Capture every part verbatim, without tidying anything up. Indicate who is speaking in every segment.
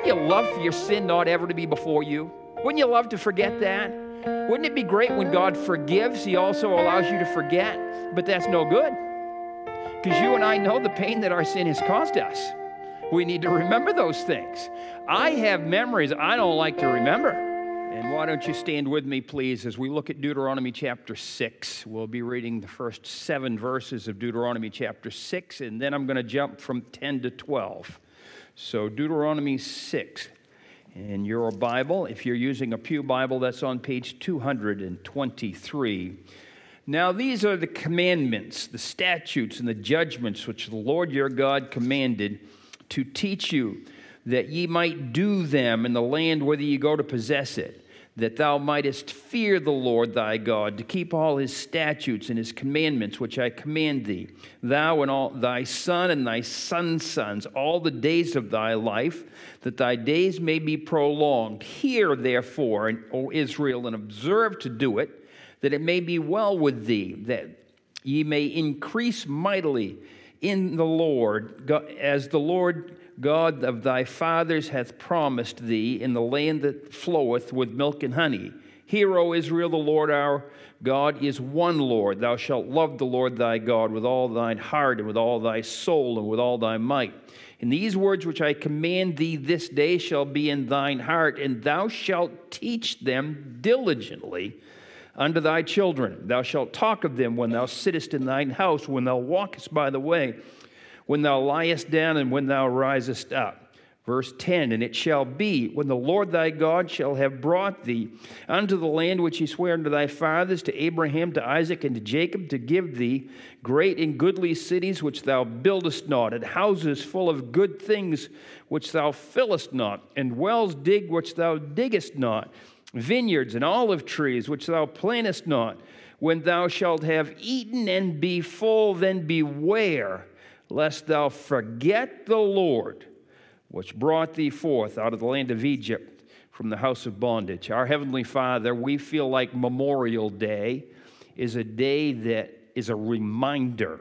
Speaker 1: you love for your sin not ever to be before you? Wouldn't you love to forget that? Wouldn't it be great when God forgives, He also allows you to forget? But that's no good. Because you and I know the pain that our sin has caused us. We need to remember those things. I have memories I don't like to remember. And why don't you stand with me, please, as we look at Deuteronomy chapter six. We'll be reading the first seven verses of Deuteronomy chapter six, and then I'm going to jump from ten to twelve. So Deuteronomy six. In your Bible, if you're using a Pew Bible, that's on page two hundred twenty-three. Now these are the commandments, the statutes, and the judgments which the Lord your God commanded to teach you, that ye might do them in the land whither ye go to possess it, that thou mightest fear the Lord thy God, to keep all his statutes and his commandments which I command thee, thou and all thy son and thy son's sons, all the days of thy life, that thy days may be prolonged. Hear therefore, O Israel, and observe to do it, that it may be well with thee, that ye may increase mightily in the Lord, as the Lord God of thy fathers hath promised thee, in the land that floweth with milk and honey. Hear, O Israel, the Lord our God is one Lord. Thou shalt love the Lord thy God with all thine heart, and with all thy soul, and with all thy might. And these words which I command thee this day shall be in thine heart, and thou shalt teach them diligently unto thy children. Thou shalt talk of them when thou sittest in thine house, when thou walkest by the way, when thou liest down, and when thou risest up. Verse ten, and it shall be, when the Lord thy God shall have brought thee unto the land which he sware unto thy fathers, to Abraham, to Isaac, and to Jacob, to give thee great and goodly cities which thou buildest not, and houses full of good things which thou fillest not, and wells dig which thou diggest not, vineyards and olive trees which thou plantest not. When thou shalt have eaten and be full, then beware lest thou forget the Lord, which brought thee forth out of the land of Egypt from the house of bondage. Our Heavenly Father, we feel like Memorial Day is a day that is a reminder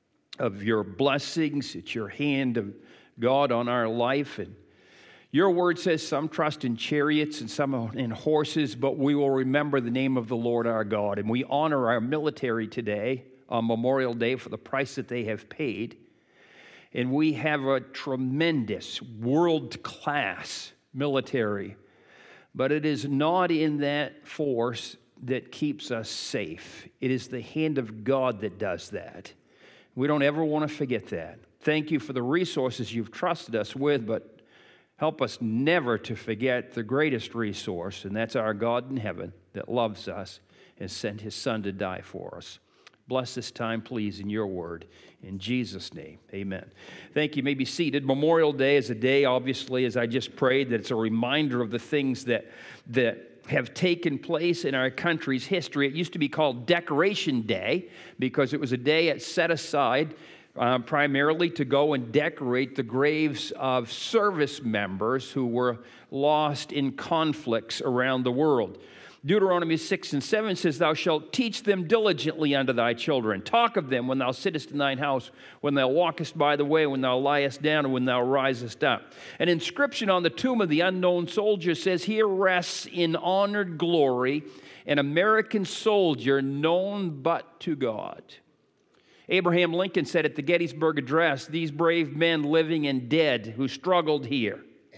Speaker 1: of your blessings. It's your hand of God on our life. And your word says some trust in chariots and some in horses, but we will remember the name of the Lord our God. And we honor our military today on Memorial Day for the price that they have paid. And we have a tremendous world-class military. But it is not in that force that keeps us safe. It is the hand of God that does that. We don't ever want to forget that. Thank you for the resources you've trusted us with, but help us never to forget the greatest resource, and that's our God in heaven that loves us and sent his Son to die for us. Bless this time, please, in your word. In Jesus' name, amen. Thank you. You may be seated. Memorial Day is a day, obviously, as I just prayed, that it's a reminder of the things that, that have taken place in our country's history. It used to be called Decoration Day because it was a day set aside Uh, primarily to go and decorate the graves of service members who were lost in conflicts around the world. Deuteronomy six and seven says, thou shalt teach them diligently unto thy children. Talk of them when thou sittest in thine house, when thou walkest by the way, when thou liest down, and when thou risest up. An inscription on the tomb of the unknown soldier says, here rests in honored glory an American soldier known but to God. Abraham Lincoln said at the Gettysburg Address, these brave men living and dead who struggled here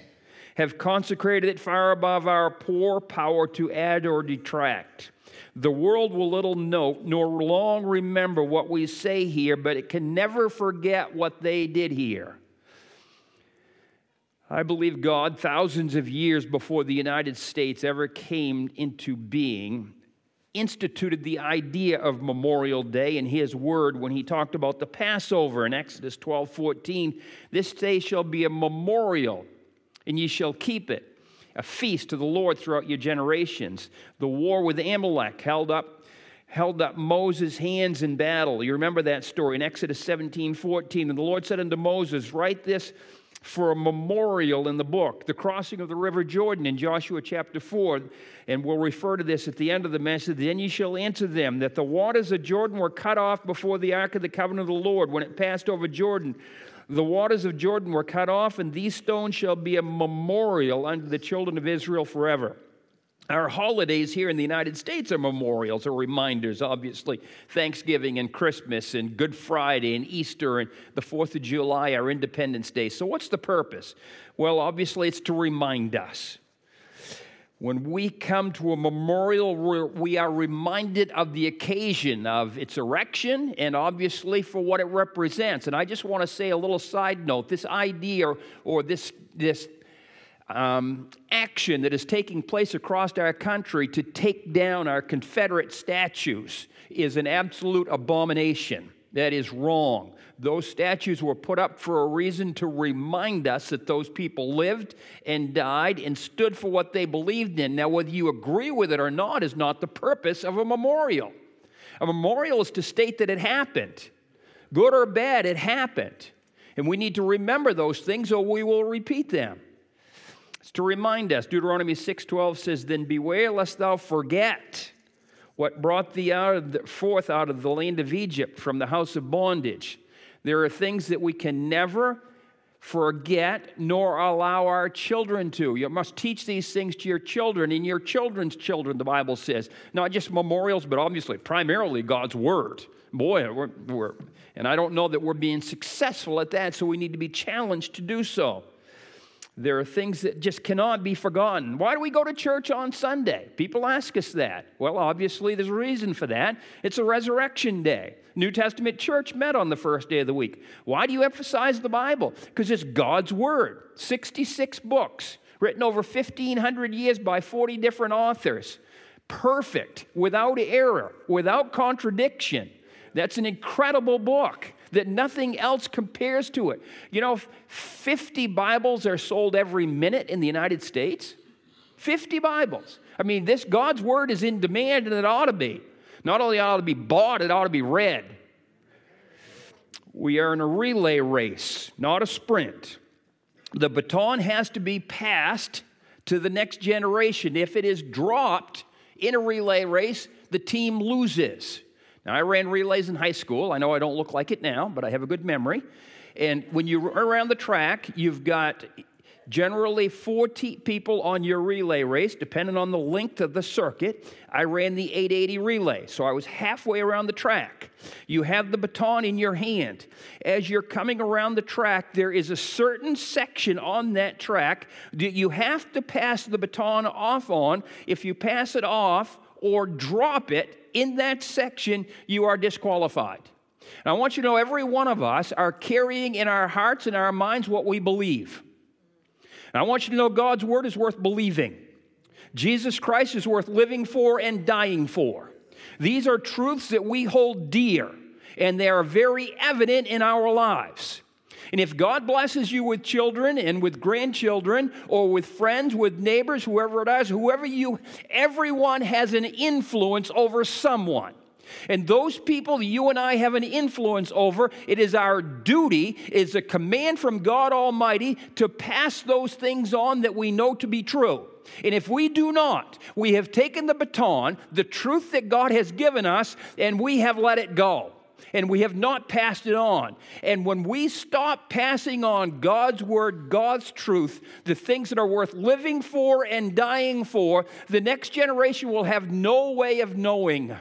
Speaker 1: have consecrated it far above our poor power to add or detract. The world will little note nor long remember what we say here, but it can never forget what they did here. I believe God, thousands of years before the United States ever came into being, instituted the idea of Memorial Day in his word when he talked about the Passover in Exodus twelve fourteen. This day shall be a memorial, and ye shall keep it, a feast to the Lord throughout your generations. The war with Amalek held up, held up Moses' hands in battle. You remember that story in Exodus seventeen fourteen. And the Lord said unto Moses, write this for a memorial in the book, the crossing of the river Jordan in Joshua chapter four, and we'll refer to this at the end of the message. Then ye shall answer them that the waters of Jordan were cut off before the ark of the covenant of the Lord when it passed over Jordan. The waters of Jordan were cut off, and these stones shall be a memorial unto the children of Israel forever. Our holidays here in the United States are memorials or reminders, obviously. Thanksgiving and Christmas and Good Friday and Easter and the fourth of July, our Independence Day. So what's the purpose? Well, obviously it's to remind us. When we come to a memorial, we are reminded of the occasion of its erection and obviously for what it represents. And I just want to say a little side note. This idea or, or this, this um, action that is taking place across our country to take down our Confederate statues is an absolute abomination. That is wrong. Those statues were put up for a reason to remind us that those people lived and died and stood for what they believed in. Now, whether you agree with it or not is not the purpose of a memorial. A memorial is to state that it happened. Good or bad, it happened. And we need to remember those things or we will repeat them. It's to remind us. Deuteronomy six twelve says, "Then beware lest thou forget what brought thee out of the, forth out of the land of Egypt from the house of bondage." There are things that we can never forget nor allow our children to. You must teach these things to your children and your children's children, the Bible says. Not just memorials, but obviously, primarily God's Word. Boy, we're, we're, and I don't know that we're being successful at that, so we need to be challenged to do so. There are things that just cannot be forgotten. Why do we go to church on Sunday? People ask us that. Well, obviously, there's a reason for that. It's a resurrection day. New Testament church met on the first day of the week. Why do you emphasize the Bible? Because it's God's Word. sixty-six books, written over fifteen hundred years by forty different authors. Perfect, without error, without contradiction. That's an incredible book that nothing else compares to it. You know, fifty Bibles are sold every minute in the United States. fifty Bibles. I mean, this God's Word is in demand, and it ought to be. Not only ought to be bought, it ought to be read. We are in a relay race, not a sprint. The baton has to be passed to the next generation. If it is dropped in a relay race, the team loses. Now, I ran relays in high school. I know I don't look like it now, but I have a good memory. And when you run around the track, you've got generally forty people on your relay race, depending on the length of the circuit. I ran the eight eighty relay, so I was halfway around the track. You have the baton in your hand. As you're coming around the track, there is a certain section on that track that you have to pass the baton off on. If you pass it off or drop it in that section, you are disqualified. And I want you to know every one of us are carrying in our hearts and our minds what we believe. And I want you to know God's Word is worth believing. Jesus Christ is worth living for and dying for. These are truths that we hold dear, and they are very evident in our lives. And if God blesses you with children and with grandchildren or with friends, with neighbors, whoever it is, whoever you, everyone has an influence over someone. And those people that you and I have an influence over, it is our duty, it is a command from God Almighty to pass those things on that we know to be true. And if we do not, we have taken the baton, the truth that God has given us, and we have let it go. And we have not passed it on. And when we stop passing on God's Word, God's truth, the things that are worth living for and dying for, the next generation will have no way of knowing.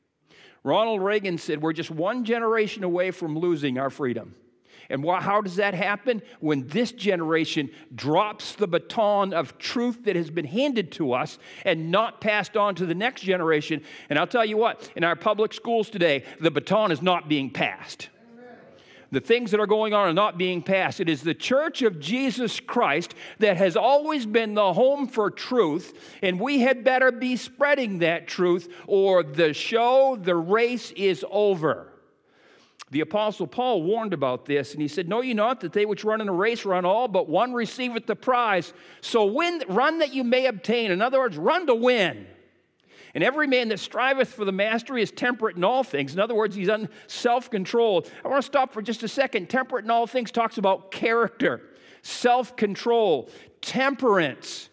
Speaker 1: Ronald Reagan said, we're just one generation away from losing our freedom. And wh- how does that happen? When this generation drops the baton of truth that has been handed to us and not passed on to the next generation. And I'll tell you what, in our public schools today, the baton is not being passed. The things that are going on are not being passed. It is the Church of Jesus Christ that has always been the home for truth, and we had better be spreading that truth, or the show, the race is over. The Apostle Paul warned about this, and he said, know ye not that they which run in a race run all, but one receiveth the prize. So win, run that you may obtain. In other words, run to win. And every man that striveth for the mastery is temperate in all things. In other words, he's un- self-controlled. I want to stop for just a second. Temperate in all things talks about character, self-control, temperance.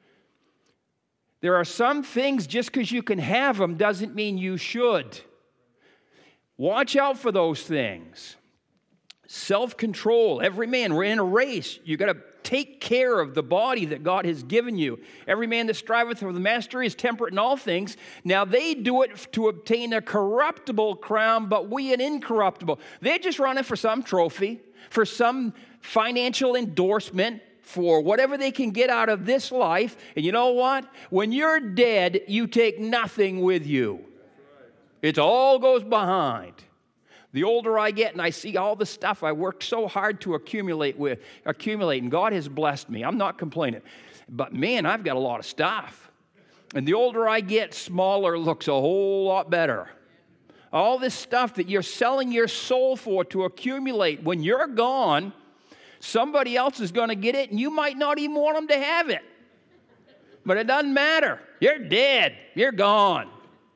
Speaker 1: There are some things, just because you can have them doesn't mean you should. Watch out for those things. Self-control. Every man, we're in a race. You got to take care of the body that God has given you. Every man that striveth for the mastery is temperate in all things. Now they do it to obtain a corruptible crown, but we an incorruptible. They're just running for some trophy, for some financial endorsement, for whatever they can get out of this life. And you know what? When you're dead, you take nothing with you. It all goes behind. The older I get and I see all the stuff I worked so hard to accumulate with, accumulate, and God has blessed me. I'm not complaining. But man, I've got a lot of stuff. And the older I get, smaller looks a whole lot better. All this stuff that you're selling your soul for to accumulate, when you're gone, somebody else is going to get it, and you might not even want them to have it. But it doesn't matter. You're dead. You're gone.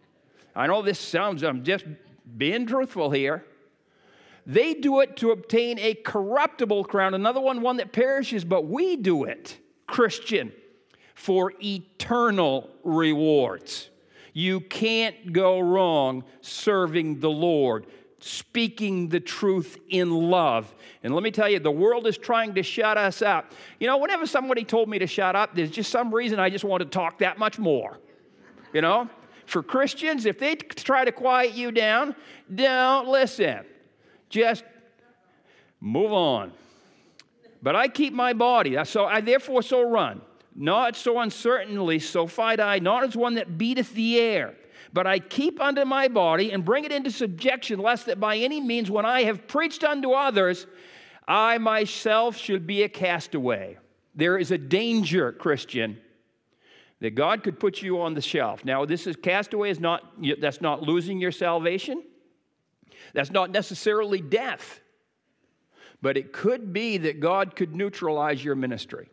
Speaker 1: I know this sounds, I'm just being truthful here. They do it to obtain a corruptible crown, another one, one that perishes, but we do it, Christian, for eternal rewards. You can't go wrong serving the Lord, speaking the truth in love. And let me tell you, the world is trying to shut us up. You know, whenever somebody told me to shut up, there's just some reason I just want to talk that much more, you know? For Christians, if they try to quiet you down, don't listen. Just move on. But I keep my body, so I therefore so run. Not so uncertainly, so fight I, not as one that beateth the air. But I keep unto my body and bring it into subjection, lest that by any means, when I have preached unto others, I myself should be a castaway. There is a danger, Christian, that God could put you on the shelf. Now, this is castaway is not, that's not losing your salvation. That's not necessarily death. But it could be that God could neutralize your ministry.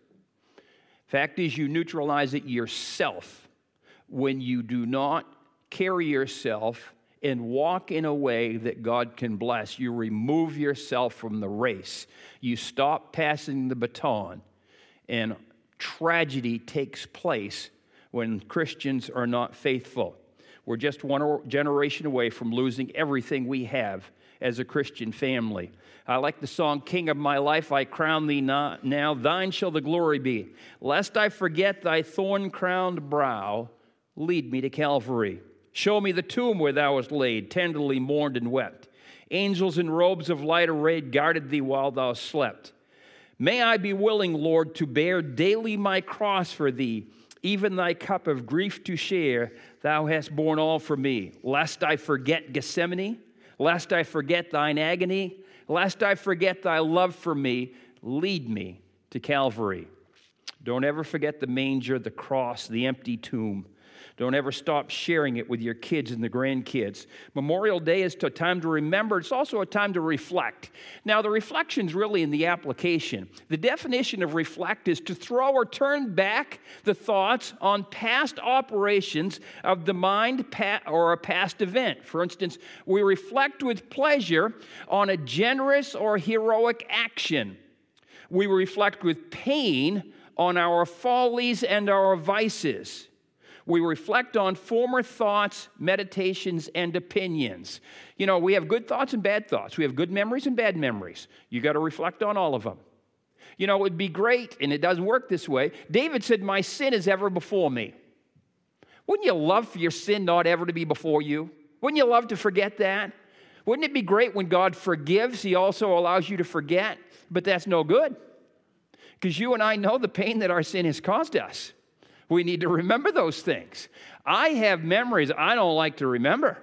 Speaker 1: Fact is, you neutralize it yourself when you do not carry yourself and walk in a way that God can bless. You remove yourself from the race. You stop passing the baton, and tragedy takes place when Christians are not faithful. We're just one generation away from losing everything we have as a Christian family. I like the song, King of my life, I crown thee not now, thine shall the glory be. Lest I forget thy thorn-crowned brow, lead me to Calvary. Show me the tomb where thou wast laid, tenderly mourned and wept. Angels in robes of light arrayed guarded thee while thou slept. May I be willing, Lord, to bear daily my cross for thee, even thy cup of grief to share, thou hast borne all for me. Lest I forget Gethsemane, lest I forget thine agony, lest I forget thy love for me, lead me to Calvary. Don't ever forget the manger, the cross, the empty tomb. Don't ever stop sharing it with your kids and the grandkids. Memorial Day is a time to remember. It's also a time to reflect. Now, the reflection's really in the application. The definition of reflect is to throw or turn back the thoughts on past operations of the mind or a past event. For instance, we reflect with pleasure on a generous or heroic action. We reflect with pain on our follies and our vices. We reflect on former thoughts, meditations, and opinions. You know, we have good thoughts and bad thoughts. We have good memories and bad memories. You got to reflect on all of them. You know, it would be great, and it doesn't work this way. David said, my sin is ever before me. Wouldn't you love for your sin not ever to be before you? Wouldn't you love to forget that? Wouldn't it be great when God forgives, he also allows you to forget? But that's no good, because you and I know the pain that our sin has caused us. We need to remember those things. I have memories I don't like to remember.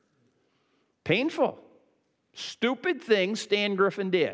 Speaker 1: Painful. Stupid things Stan Griffin did.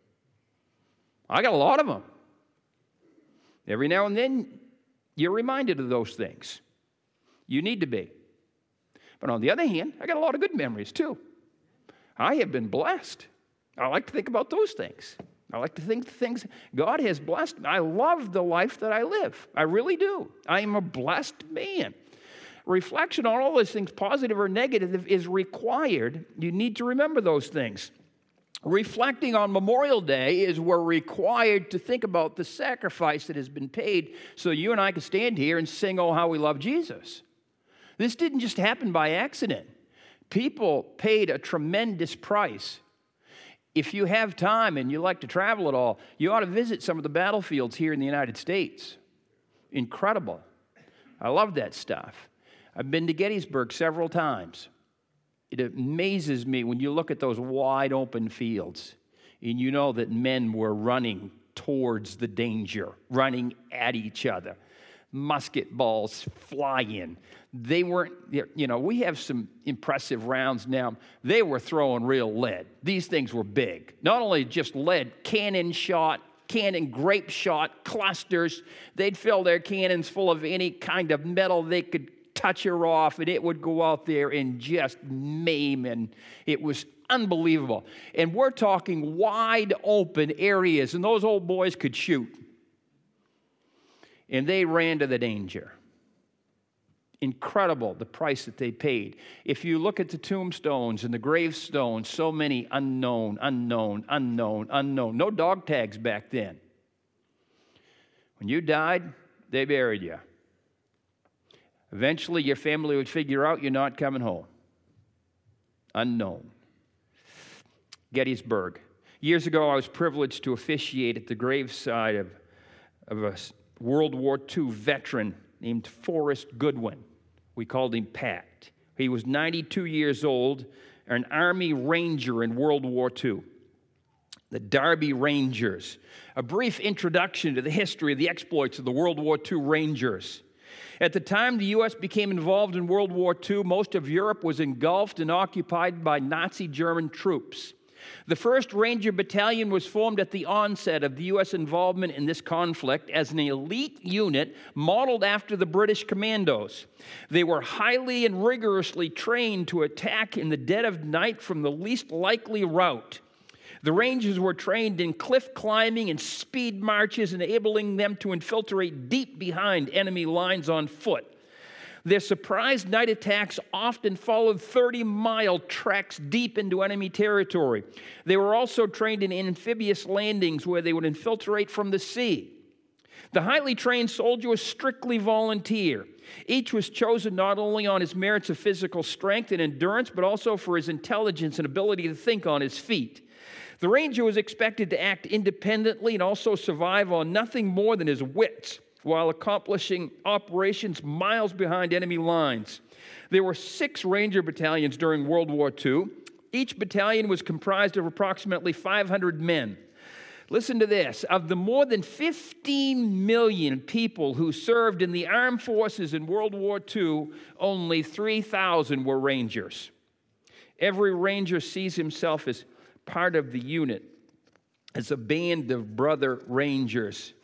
Speaker 1: I got a lot of them. Every now and then, you're reminded of those things. You need to be. But on the other hand, I got a lot of good memories too. I have been blessed. I like to think about those things. I like to think the things God has blessed me. I love the life that I live. I really do. I am a blessed man. Reflection on all those things, positive or negative, is required. You need to remember those things. Reflecting on Memorial Day is we're required to think about the sacrifice that has been paid so you and I can stand here and sing, oh, how we love Jesus. This didn't just happen by accident. People paid a tremendous price. If you have time and you like to travel at all, you ought to visit some of the battlefields here in the United States. Incredible. I love that stuff. I've been to Gettysburg several times. It amazes me when you look at those wide open fields and you know that men were running towards the danger, running at each other. Musket balls flying. They weren't, you know, we have some impressive rounds now. They were throwing real lead. These things were big. Not only just lead, cannon shot, cannon grape shot, clusters. They'd fill their cannons full of any kind of metal they could touch her off, and it would go out there and just maim, and it was unbelievable. And we're talking wide open areas, and those old boys could shoot. And they ran to the danger. Incredible, the price that they paid. If you look at the tombstones and the gravestones, so many unknown, unknown, unknown, unknown. No dog tags back then. When you died, they buried you. Eventually, your family would figure out you're not coming home. Unknown. Gettysburg. Years ago, I was privileged to officiate at the graveside of, of a World War Two veteran named Forrest Goodwin. We called him Pat. He was ninety-two years old, an Army Ranger in World War Two. The Darby Rangers. A brief introduction to the history of the exploits of the World War Two Rangers. At the time the U S became involved in World War Two, most of Europe was engulfed and occupied by Nazi German troops. The first Ranger Battalion was formed at the onset of the U S involvement in this conflict as an elite unit modeled after the British Commandos. They were highly and rigorously trained to attack in the dead of night from the least likely route. The Rangers were trained in cliff climbing and speed marches, enabling them to infiltrate deep behind enemy lines on foot. Their surprise night attacks often followed thirty-mile treks deep into enemy territory. They were also trained in amphibious landings where they would infiltrate from the sea. The highly trained soldier was strictly volunteer. Each was chosen not only on his merits of physical strength and endurance, but also for his intelligence and ability to think on his feet. The Ranger was expected to act independently and also survive on nothing more than his wits, while accomplishing operations miles behind enemy lines. There were six Ranger battalions during World War Two. Each battalion was comprised of approximately five hundred men. Listen to this. Of the more than fifteen million people who served in the armed forces in World War Two, only three thousand were Rangers. Every Ranger sees himself as part of the unit, as a band of brother Rangers.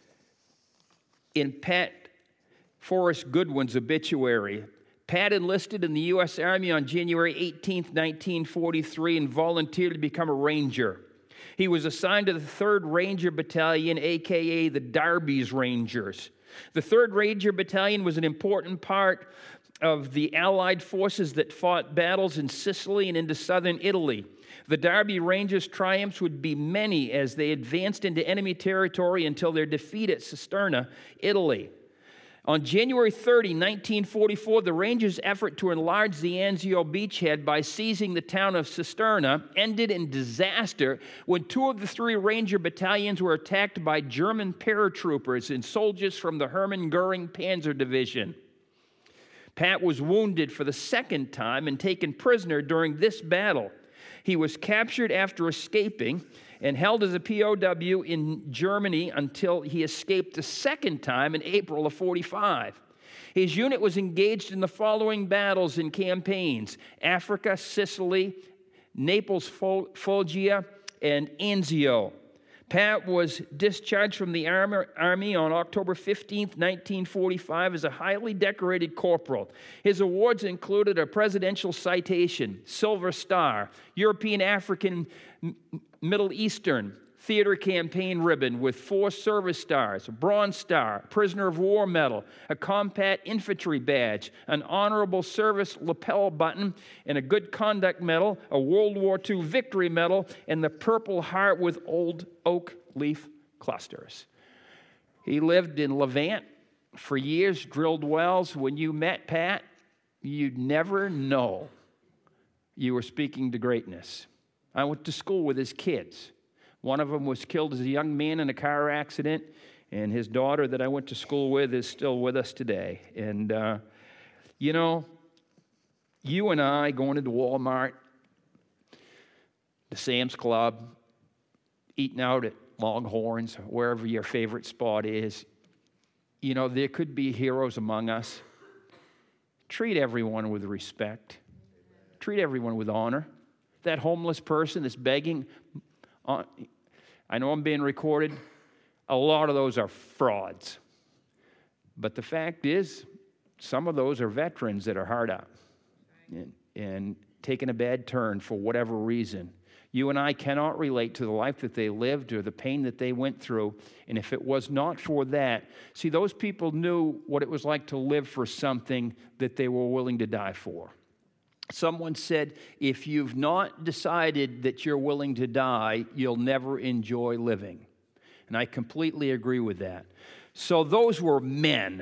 Speaker 1: In Pat Forrest Goodwin's obituary, Pat enlisted in the U S Army on January eighteenth, nineteen forty-three, and volunteered to become a Ranger. He was assigned to the third Ranger Battalion, a k a the Darby's Rangers. The third Ranger Battalion was an important part of the Allied forces that fought battles in Sicily and into southern Italy. The Darby Rangers' triumphs would be many as they advanced into enemy territory until their defeat at Cisterna, Italy. On January thirtieth, nineteen forty-four, the Rangers' effort to enlarge the Anzio beachhead by seizing the town of Cisterna ended in disaster when two of the three Ranger battalions were attacked by German paratroopers and soldiers from the Hermann Goering Panzer Division. Pat was wounded for the second time and taken prisoner during this battle. He was captured after escaping and held as a P O W in Germany until he escaped the second time in April of forty-five. His unit was engaged in the following battles and campaigns: Africa, Sicily, Naples, Foggia, and Anzio. Pat was discharged from the Army on October fifteenth, nineteen forty-five as a highly decorated corporal. His awards included a Presidential Citation, Silver Star, European, African, Middle Eastern Theater Campaign Ribbon with four service stars, a Bronze Star, Prisoner of War Medal, a Combat Infantry Badge, an Honorable Service Lapel Button, and a Good Conduct Medal, a World War Two Victory Medal, and the Purple Heart with old oak leaf clusters. He lived in Levant for years, drilled wells. When you met Pat, you'd never know you were speaking to greatness. I went to school with his kids. One of them was killed as a young man in a car accident, and his daughter that I went to school with is still with us today. And, uh, you know, you and I going into Walmart, the Sam's Club, eating out at Longhorns, wherever your favorite spot is, you know, there could be heroes among us. Treat everyone with respect. Treat everyone with honor. That homeless person that's begging, uh, I know I'm being recorded, a lot of those are frauds. But the fact is, some of those are veterans that are hard up and, and taking a bad turn for whatever reason. You and I cannot relate to the life that they lived or the pain that they went through. And if it was not for that, see, those people knew what it was like to live for something that they were willing to die for. Someone said, if you've not decided that you're willing to die, you'll never enjoy living. And I completely agree with that. So those were men.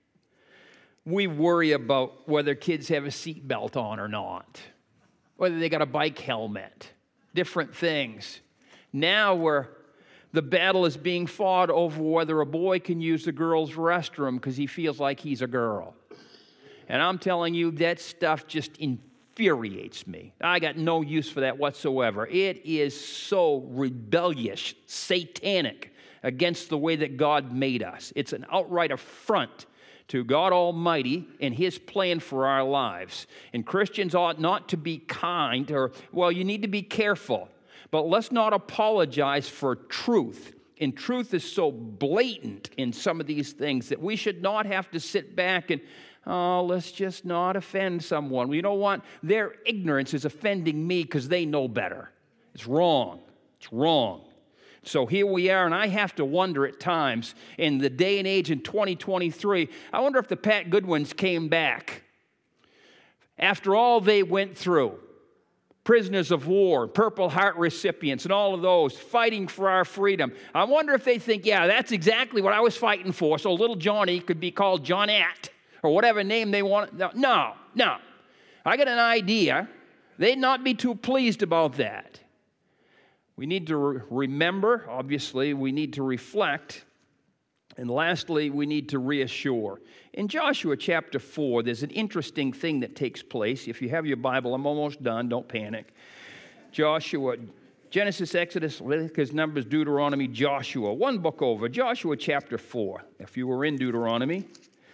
Speaker 1: We worry about whether kids have a seatbelt on or not, whether they got a bike helmet, different things. Now where the battle is being fought over whether a boy can use the girl's restroom because he feels like he's a girl. And I'm telling you, that stuff just infuriates me. I got no use for that whatsoever. It is so rebellious, satanic against the way that God made us. It's an outright affront to God Almighty and His plan for our lives. And Christians ought not to be kind or, well, you need to be careful. But let's not apologize for truth. And truth is so blatant in some of these things that we should not have to sit back and, oh, let's just not offend someone. You know what? Their ignorance is offending me because they know better. It's wrong. It's wrong. So here we are, and I have to wonder at times, in the day and age in twenty twenty-three, I wonder if the Pat Goodwins came back after all they went through. Prisoners of war, Purple Heart recipients, and all of those fighting for our freedom. I wonder if they think, yeah, that's exactly what I was fighting for, so little Johnny could be called Johnette, or whatever name they want. No, no. I got an idea. They'd not be too pleased about that. We need to re- remember, obviously, we need to reflect, and lastly, we need to reassure. In Joshua chapter four, there's an interesting thing that takes place. If you have your Bible, I'm almost done, don't panic. Joshua, Genesis, Exodus, Leviticus, Numbers, Deuteronomy, Joshua, one book over, Joshua chapter four. If you were in Deuteronomy,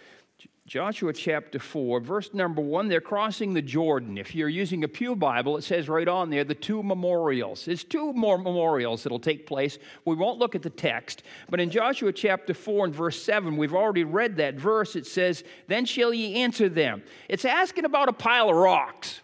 Speaker 1: Joshua chapter four, verse number one, they're crossing the Jordan. If you're using a Pew Bible, it says right on there, the two memorials. There's two more memorials that'll take place. We won't look at the text, but in Joshua chapter four and verse seven, we've already read that verse. It says, then shall ye answer them. It's asking about a pile of rocks.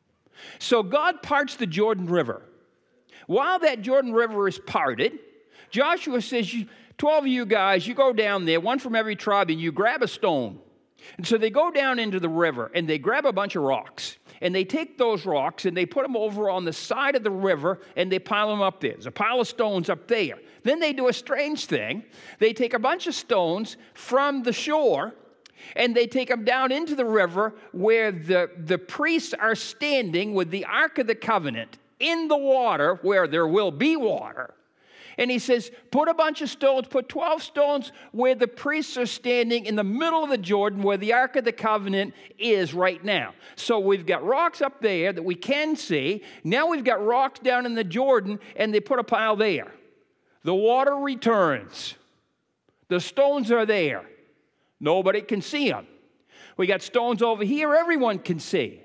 Speaker 1: So God parts the Jordan River. While that Jordan River is parted, Joshua says, twelve of you guys, you go down there, one from every tribe, and you grab a stone. And so they go down into the river, and they grab a bunch of rocks. And they take those rocks, and they put them over on the side of the river, and they pile them up there. There's a pile of stones up there. Then they do a strange thing. They take a bunch of stones from the shore, and they take them down into the river where the, the priests are standing with the Ark of the Covenant in the water where there will be water. And he says, put a bunch of stones, put twelve stones where the priests are standing in the middle of the Jordan where the Ark of the Covenant is right now. So we've got rocks up there that we can see. Now we've got rocks down in the Jordan, and they put a pile there. The water returns. The stones are there. Nobody can see them. We got stones over here everyone can see.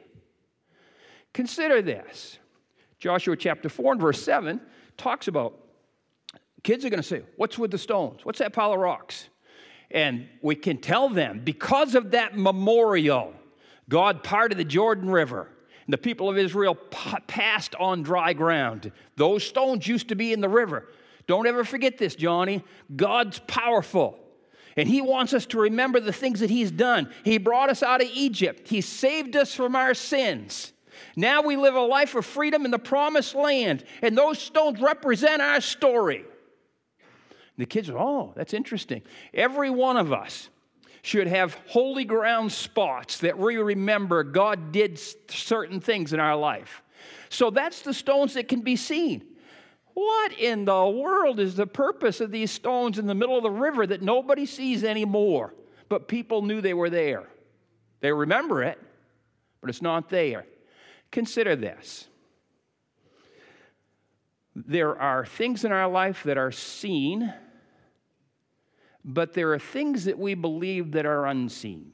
Speaker 1: Consider this. Joshua chapter four and verse seven talks about kids are going to say, what's with the stones? What's that pile of rocks? And we can tell them, because of that memorial, God parted the Jordan River, and the people of Israel passed on dry ground. Those stones used to be in the river. Don't ever forget this, Johnny. God's powerful, and He wants us to remember the things that He's done. He brought us out of Egypt. He saved us from our sins. Now we live a life of freedom in the promised land, and those stones represent our story. The kids are, oh, that's interesting. Every one of us should have holy ground spots that we remember God did certain things in our life. So that's the stones that can be seen. What in the world is the purpose of these stones in the middle of the river that nobody sees anymore? But people knew they were there. They remember it, but it's not there. Consider this. There are things in our life that are seen, but there are things that we believe that are unseen.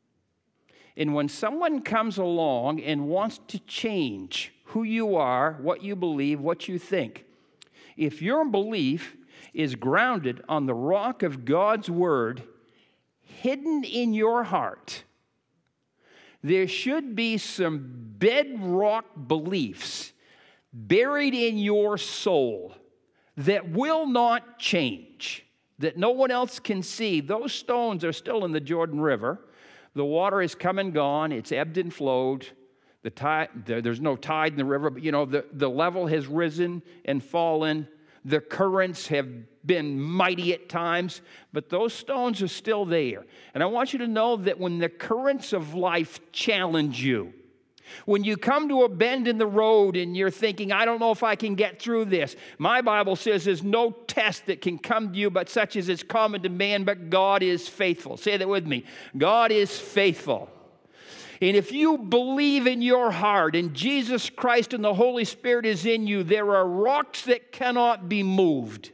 Speaker 1: And when someone comes along and wants to change who you are, what you believe, what you think, if your belief is grounded on the rock of God's word, hidden in your heart, there should be some bedrock beliefs buried in your soul that will not change, that no one else can see. Those stones are still in the Jordan River. The water has come and gone. It's ebbed and flowed. The tide, there, there's no tide in the river, but you know, the, the level has risen and fallen. The currents have been mighty at times, but those stones are still there. And I want you to know that when the currents of life challenge you, when you come to a bend in the road and you're thinking, I don't know if I can get through this, my Bible says there's no test that can come to you but such as is common to man, but God is faithful. Say that with me. God is faithful. And if you believe in your heart and Jesus Christ and the Holy Spirit is in you, there are rocks that cannot be moved.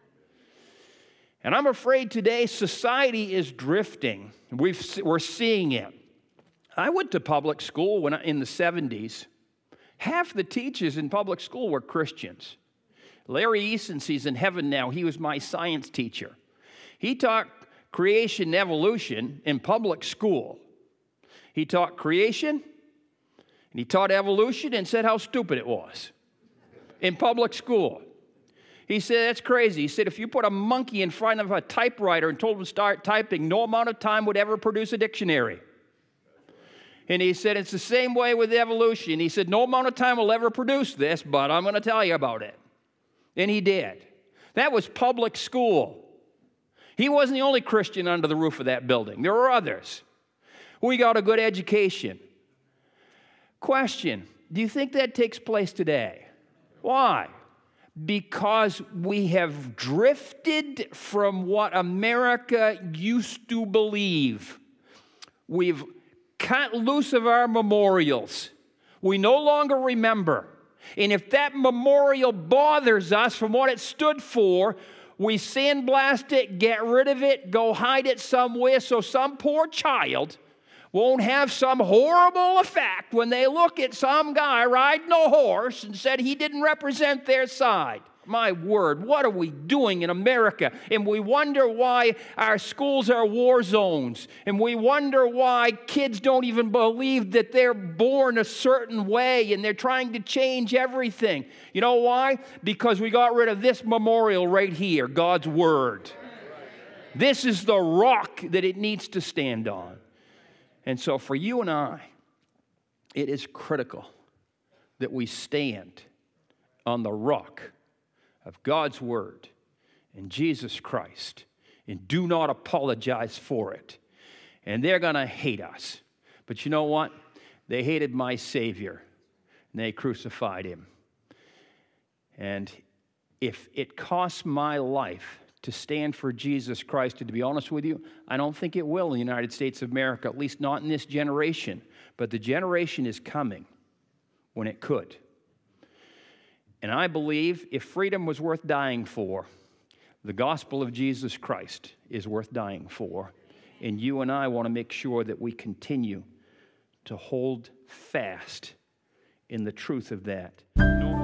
Speaker 1: And I'm afraid today society is drifting. We've, we're seeing it. I went to public school when I, in the seventies. Half the teachers in public school were Christians. Larry Easton, he's in heaven now. He was my science teacher. He taught creation and evolution in public school. He taught creation, and he taught evolution and said how stupid it was in public school. He said, that's crazy. He said, if you put a monkey in front of a typewriter and told him to start typing, no amount of time would ever produce a dictionary. And he said, it's the same way with evolution. He said, no amount of time will ever produce this, but I'm going to tell you about it. And he did. That was public school. He wasn't the only Christian under the roof of that building. There were others. We got a good education. Question, do you think that takes place today? Why? Because we have drifted from what America used to believe. We've cut loose of our memorials. We no longer remember. And if that memorial bothers us from what it stood for, we sandblast it, get rid of it, go hide it somewhere so some poor child won't have some horrible effect when they look at some guy riding a horse and said he didn't represent their side. My word, what are we doing in America? And we wonder why our schools are war zones. And we wonder why kids don't even believe that they're born a certain way and they're trying to change everything. You know why? Because we got rid of this memorial right here, God's Word. This is the rock that it needs to stand on. And so for you and I, it is critical that we stand on the rock of God's Word and Jesus Christ and do not apologize for it. And they're going to hate us. But you know what? They hated my Savior and they crucified him. And if it costs my life to stand for Jesus Christ, and to be honest with you, I don't think it will in the United States of America, at least not in this generation. But the generation is coming when it could. And I believe if freedom was worth dying for, the gospel of Jesus Christ is worth dying for. And you and I want to make sure that we continue to hold fast in the truth of that. No